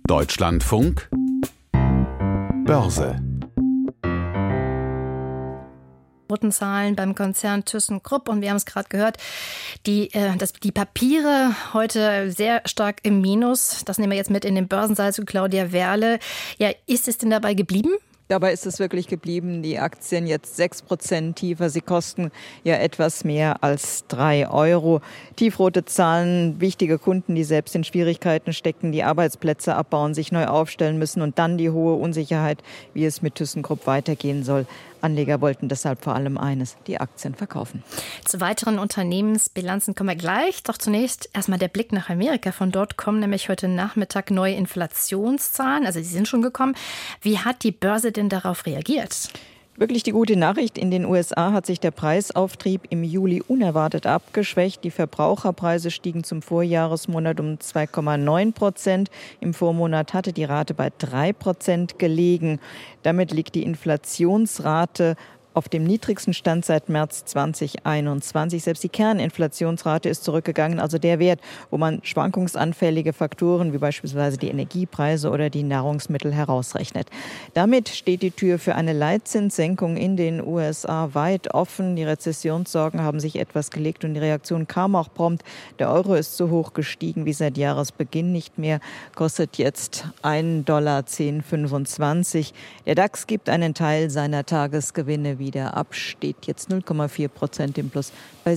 Deutschlandfunk Börse. Zahlen beim Konzern ThyssenKrupp und wir haben es gerade gehört, die Papiere heute sehr stark im Minus. Das nehmen wir jetzt mit in den Börsensaal zu Claudia Werle. Ja, ist es denn dabei geblieben? Dabei ist es wirklich geblieben. Die Aktien jetzt 6% tiefer. Sie kosten ja etwas mehr als 3 Euro. Tiefrote Zahlen, wichtige Kunden, die selbst in Schwierigkeiten stecken, die Arbeitsplätze abbauen, sich neu aufstellen müssen und dann die hohe Unsicherheit, wie es mit ThyssenKrupp weitergehen soll. Anleger wollten deshalb vor allem eines, die Aktien verkaufen. Zu weiteren Unternehmensbilanzen kommen wir gleich. Doch zunächst erstmal der Blick nach Amerika. Von dort kommen nämlich heute Nachmittag neue Inflationszahlen. Also sie sind schon gekommen. Wie hat die Börse denn darauf reagiert? Wirklich die gute Nachricht, in den USA hat sich der Preisauftrieb im Juli unerwartet abgeschwächt. Die Verbraucherpreise stiegen zum Vorjahresmonat um 2,9%. Im Vormonat hatte die Rate bei 3% gelegen. Damit liegt die Inflationsrate auf dem niedrigsten Stand seit März 2021. Selbst die Kerninflationsrate ist zurückgegangen, also der Wert, wo man schwankungsanfällige Faktoren wie beispielsweise die Energiepreise oder die Nahrungsmittel herausrechnet. Damit steht die Tür für eine Leitzinssenkung in den USA weit offen. Die Rezessionssorgen haben sich etwas gelegt und die Reaktion kam auch prompt. Der Euro ist so hoch gestiegen wie seit Jahresbeginn nicht mehr, kostet jetzt $1,1025. Der DAX gibt einen Teil seiner Tagesgewinne wieder ab, steht jetzt 0,4% im Plus bei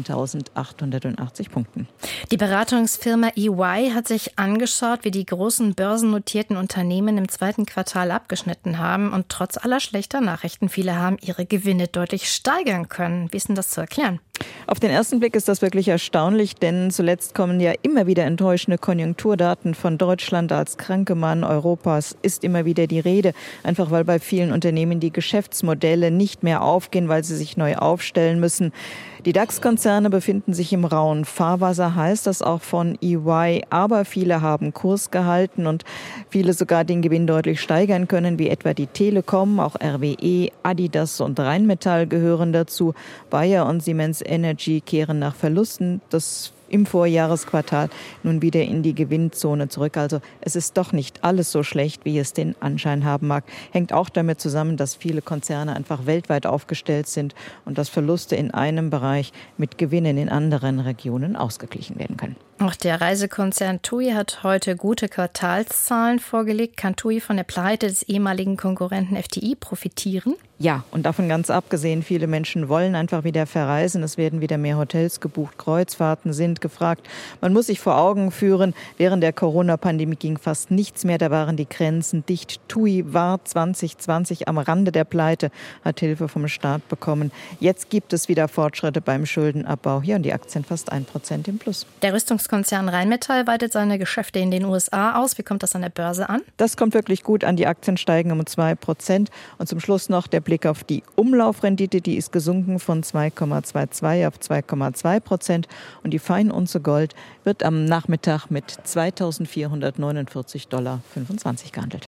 17.880 Punkten. Die Beratungsfirma EY hat sich angeschaut, wie die großen börsennotierten Unternehmen im zweiten Quartal abgeschnitten haben und trotz aller schlechter Nachrichten, viele haben ihre Gewinne deutlich steigern können. Wie ist denn das zu erklären? Auf den ersten Blick ist das wirklich erstaunlich, denn zuletzt kommen ja immer wieder enttäuschende Konjunkturdaten von Deutschland als kranke Mann Europas, ist immer wieder die Rede, einfach weil bei vielen Unternehmen die Geschäftsmodelle nicht mehr aufgehen, weil sie sich neu aufstellen müssen. Die DAX-Konzerne befinden sich im rauen Fahrwasser, heißt das auch von EY, aber viele haben Kurs gehalten und viele sogar den Gewinn deutlich steigern können, wie etwa die Telekom, auch RWE, Adidas und Rheinmetall gehören dazu. Bayer und Siemens Energy kehren nach Verlusten im Vorjahresquartal nun wieder in die Gewinnzone zurück. Also es ist doch nicht alles so schlecht, wie es den Anschein haben mag. Hängt auch damit zusammen, dass viele Konzerne einfach weltweit aufgestellt sind und dass Verluste in einem Bereich mit Gewinnen in anderen Regionen ausgeglichen werden können. Auch der Reisekonzern TUI hat heute gute Quartalszahlen vorgelegt. Kann TUI von der Pleite des ehemaligen Konkurrenten FTI profitieren? Ja, und davon ganz abgesehen, viele Menschen wollen einfach wieder verreisen. Es werden wieder mehr Hotels gebucht, Kreuzfahrten sind gefragt. Man muss sich vor Augen führen, während der Corona-Pandemie ging fast nichts mehr. Da waren die Grenzen dicht. TUI war 2020 am Rande der Pleite, hat Hilfe vom Staat bekommen. Jetzt gibt es wieder Fortschritte beim Schuldenabbau. Hier und die Aktien fast 1% im Plus. Der Rüstungskonzern Rheinmetall weitet seine Geschäfte in den USA aus. Wie kommt das an der Börse an? Das kommt wirklich gut an. Die Aktien steigen um 2%. Und zum Schluss noch der Blick auf die Umlaufrendite, die ist gesunken von 2,22 auf 2,2%. Und die Feinunze Gold wird am Nachmittag mit $2.449,25 gehandelt.